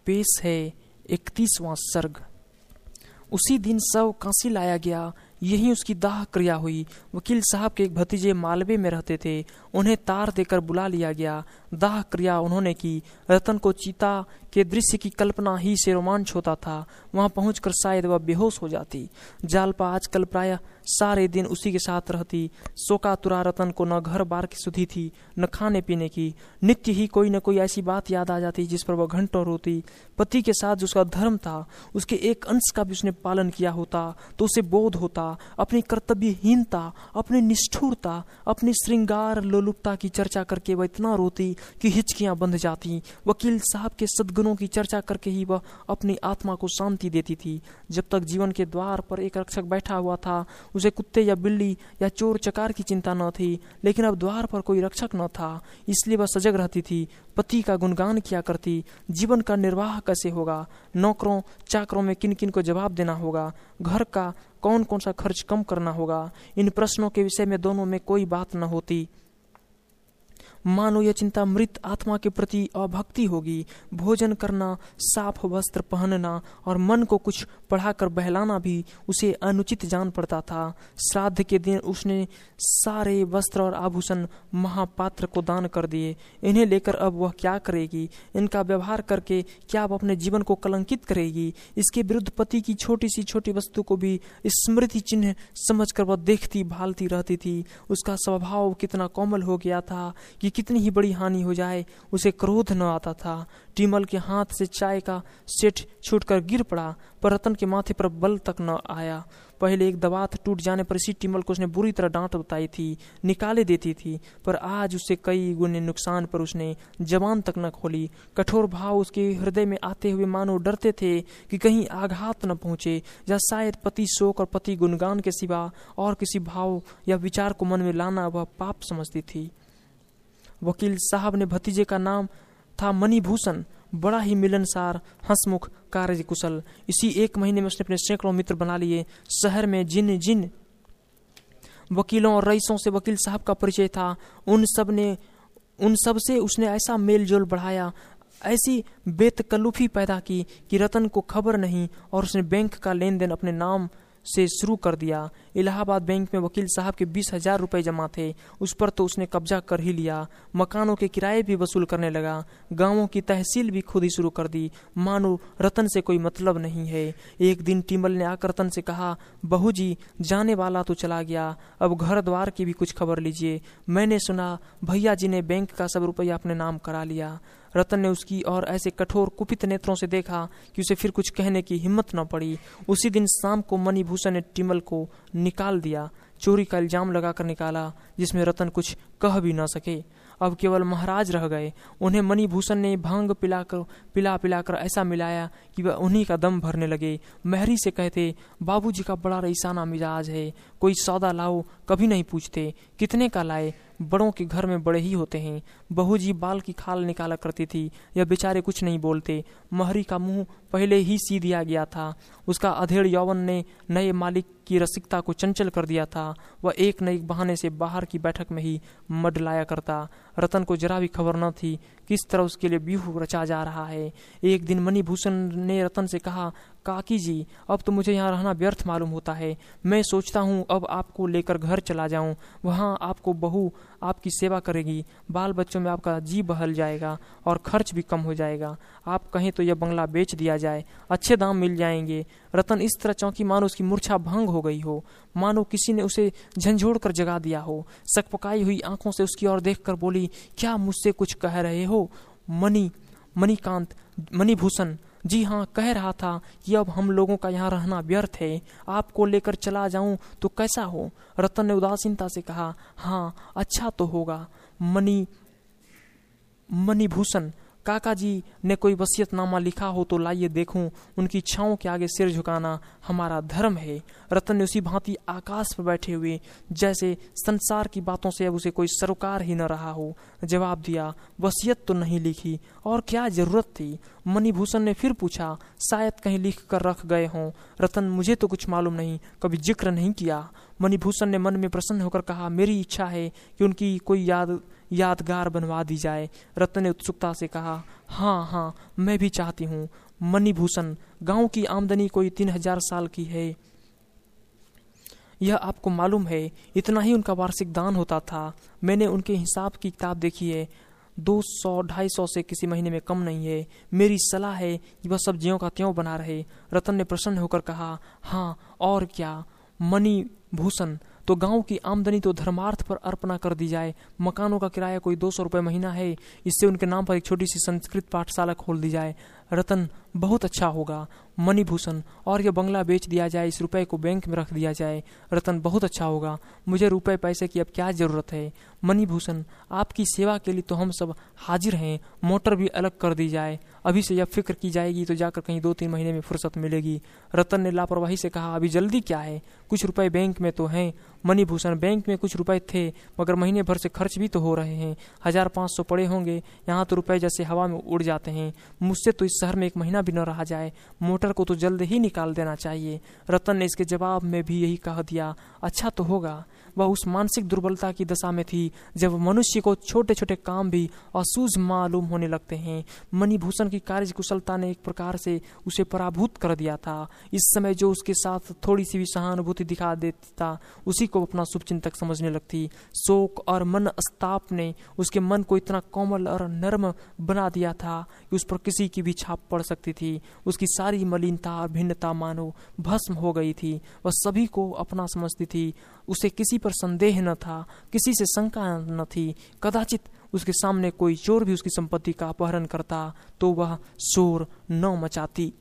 पेश है 31वां सर्ग। उसी दिन शव काशी लाया गया, यही उसकी दाह क्रिया हुई। वकील साहब के एक भतीजे मालवे में रहते थे, उन्हें तार देकर बुला लिया गया। दाह क्रिया उन्होंने की। रतन को चिता के दृश्य की कल्पना ही से रोमांच होता था। वहां पहुंचकर शायद वह बेहोश हो जाती। जालपा आजकल प्रायः सारे दिन उसी के साथ रहती। शोकातुरा रतन को न घर बार की सुधि थी, न खाने पीने की। नित्य ही कोई न कोई ऐसी बात याद आ जाती जिस पर वह घंटों रोती। पति के साथ जो उसका धर्म था, उसके एक अंश का भी उसने पालन किया होता तो उसे बोध होता। अपनी कर्तव्यहीनता, अपनी निष्ठुरता, अपनी श्रृंगार लोलुपता की चर्चा करके वह इतना रोती कि हिचकियां बंध जाती। वकील साहब के सद्गुणों की चर्चा करके ही वह अपनी आत्मा को शांति देती थी। जब तक जीवन के द्वार पर एक रक्षक बैठा हुआ था, उसे कुत्ते या बिल्ली या चोर चकार की चिंता न थी। लेकिन अब द्वार पर कोई रक्षक न था, इसलिए वह सजग रहती थी। पति का गुणगान किया करती। जीवन का निर्वाह कैसे होगा, नौकरों चाकरों में किन किन को जवाब देना होगा, घर का कौन कौन सा खर्च कम करना होगा, इन प्रश्नों के विषय में दोनों में कोई बात न होती। मानो यह चिंता मृत आत्मा के प्रति अभक्ति होगी। भोजन करना, साफ वस्त्र पहनना और मन को कुछ पढ़ाकर बहलाना भी उसे अनुचित जान पड़ता था। श्राद्ध के दिन उसने सारे वस्त्र और आभूषण महापात्र को दान कर दिए। इन्हें लेकर अब वह क्या करेगी? इनका व्यवहार करके क्या अब अपने जीवन को कलंकित करेगी? इसके विरुद्ध पति की छोटी सी छोटी वस्तु को भी स्मृति चिन्ह समझकर वह देखती भालती रहती थी। उसका स्वभाव कितना कोमल हो गया था कि कितनी ही बड़ी हानि हो जाए उसे क्रोध न आता था। टीमल के हाथ से चाय का सेट छूटकर गिर पड़ा, पर रतन के माथे पर बल तक न आया। पहले एक दबात टूट जाने पर इसी टीमल को उसने बुरी तरह डांट बताई थी, निकाले देती थी, पर आज उससे कई गुने नुकसान पर उसने जबान तक न खोली। कठोर भाव उसके हृदय में आते हुए मानो डरते थे कि कहीं आघात न पहुंचे, या शायद पति शोक और पति गुणगान के सिवा और किसी भाव या विचार को मन में लाना वह पाप समझती थी। वकील साहब ने भतीजे का नाम था मणिभूषण। बड़ा ही मिलनसार, हंसमुख, कार्यकुशल। इसी एक महीने में उसने अपने सैकड़ों मित्र बना लिए। शहर में जिन जिन वकीलों और रईसों से वकील साहब का परिचय था, उन सब से उसने ऐसा मेल जोल बढ़ाया, ऐसी बेतकल्लुफी पैदा की कि रतन को खबर नहीं, और उसने बैंक का लेन देन अपने नाम से शुरू कर दिया। इलाहाबाद बैंक में वकील साहब के 20,000 रुपए जमा थे, उस पर तो उसने कब्जा कर ही लिया। मकानों के किराए भी वसूल करने लगा। गांवों की तहसील भी खुद ही शुरू कर दी, मानो रतन से कोई मतलब नहीं है। एक दिन टीमल ने आकर रतन से कहा, बहू जी, जाने वाला तो चला गया, अब घर द्वार की भी कुछ खबर लीजिए। मैंने सुना भैया जी ने बैंक का सब रुपया अपने नाम करा लिया। रतन ने उसकी और ऐसे कठोर कुपित नेत्रों से देखा कि उसे फिर कुछ कहने की हिम्मत न पड़ी। उसी दिन शाम को मणिभूषण ने टीमल को निकाल दिया। चोरी का इल्जाम लगाकर निकाला, जिसमें रतन कुछ कह भी न सके। अब केवल महाराज रह गए। उन्हें मणिभूषण ने भांग पिलाकर ऐसा मिलाया कि वह उन्हीं का दम भरने लगे। महरी से कहते, बाबूजी का बड़ा रईसाना मिजाज है, कोई सौदा लाओ कभी नहीं पूछते, कितने का लाए, बड़ों के घर में बड़े ही होते हैं। बहू जी बाल की खाल निकाला करती थी, यह बेचारे कुछ नहीं बोलते। महरी का मुंह पहले ही सी दिया गया था। उसका अधेड़ यौवन ने नए मालिक की रसिकता को चंचल कर दिया था। वह एक न एक बहाने से बाहर की बैठक में ही मडलाया करता। रतन को जरा भी खबर न थी किस तरह उसके लिए व्यूह रचा जा रहा है। एक दिन मणिभूषण ने रतन से कहा, काकी जी, अब तो मुझे यहाँ रहना व्यर्थ मालूम होता है। मैं सोचता हूँ अब आपको लेकर घर चला जाऊँ, वहाँ आपको बहू आपकी सेवा करेगी, बाल बच्चों में आपका जी बहल जाएगा और खर्च भी कम हो जाएगा। आप कहें तो यह बंगला बेच दिया जाए, अच्छे दाम मिल जाएंगे। रतन इस तरह चौंकी मानो उसकी मूर्छा भंग हो गई हो, मानो किसी ने उसे झंझोड़ कर जगा दिया हो। सकपकाई हुई आंखों से उसकी ओर देखकर बोली, क्या मुझसे कुछ कह रहे हो? मणिभूषण, जी हाँ, कह रहा था कि अब हम लोगों का यहाँ रहना व्यर्थ है, आपको लेकर चला जाऊं तो कैसा हो? रतन ने उदासीनता से कहा, हाँ, अच्छा तो होगा। मणिभूषण, काका जी ने कोई वसीयतनामा लिखा हो तो लाइए देखूं, उनकी इच्छाओं के आगे सिर झुकाना हमारा धर्म है। रतन ने उसी भांति आकाश पर बैठे हुए जैसे संसार की बातों से अब उसे कोई सरोकार ही न रहा हो जवाब दिया, वसीयत तो नहीं लिखी, और क्या जरूरत थी? मणिभूषण ने फिर पूछा, शायद कहीं लिख कर रख गए हों। रतन, मुझे तो कुछ मालूम नहीं, कभी जिक्र नहीं किया। मणिभूषण ने मन में प्रसन्न होकर कहा, मेरी इच्छा है कि उनकी कोई यादगार बनवा दी जाए। रतन ने उत्सुकता से कहा, हाँ हाँ, मैं भी चाहती हूँ। मणिभूषण, गांव की आमदनी कोई 3000 साल की है, यह आपको मालूम है। इतना ही उनका वार्षिक दान होता था। मैंने उनके हिसाब की किताब देखी है, 200-250 से किसी महीने में कम नहीं है। मेरी सलाह है कि वह सब्जियों का त्यों बना रहे। रतन ने प्रसन्न होकर कहा, हाँ और क्या मणिभूषण, तो गांव की आमदनी तो धर्मार्थ पर अर्पणा कर दी जाए। मकानों का किराया कोई 200 रुपये महीना है, इससे उनके नाम पर एक छोटी सी संस्कृत पाठशाला खोल दी जाए। रतन, बहुत अच्छा होगा। मणिभूषण, और यह बंगला बेच दिया जाए, इस रुपए को बैंक में रख दिया जाए। रतन, बहुत अच्छा होगा। मुझे रुपए पैसे की अब क्या जरूरत है। मणिभूषण, आपकी सेवा के लिए तो हम सब हाजिर हैं। मोटर भी अलग कर दी जाए, अभी से यह फिक्र की जाएगी तो जाकर कहीं 2-3 महीने में फुर्सत मिलेगी। रतन ने लापरवाही से कहा, अभी जल्दी क्या है, कुछ रुपए बैंक में तो हैं। मणिभूषण, बैंक में कुछ रुपए थे, मगर महीने भर से खर्च भी तो हो रहे हैं। 1500 पड़े होंगे, यहाँ तो रुपए जैसे हवा में उड़ जाते हैं। मुझसे तो इस शहर में एक महीना भी न रहा जाए। मोटर को तो जल्द ही निकाल देना चाहिए। रतन ने इसके जवाब में भी यही कह दिया। अच्छा तो होगा। वह उस मानसिक दुर्बलता की दशा में थी जब मनुष्य को छोटे छोटे काम भी असूझ मालूम होने लगते हैं। मणिभूषण की कार्यकुशलता ने एक प्रकार से उसे पराभूत कर दिया था। इस समय जो उसके साथ थोड़ी सी भी सहानुभूति दिखा देता, उसी को अपना शुभचिंतक समझने लगती। शोक और मनस्ताप ने उसके मन को इतना कोमल और नर्म बना दिया था कि उस पर किसी की भी छाप पड़ सकती थी। उसकी सारी मलिनता और भिन्नता मानो भस्म हो गई थी। वह सभी को अपना समझती थी। उसे किसी पर संदेह न था, किसी से शंका न थी। कदाचित उसके सामने कोई चोर भी उसकी संपत्ति का अपहरण करता तो वह शोर न मचाती।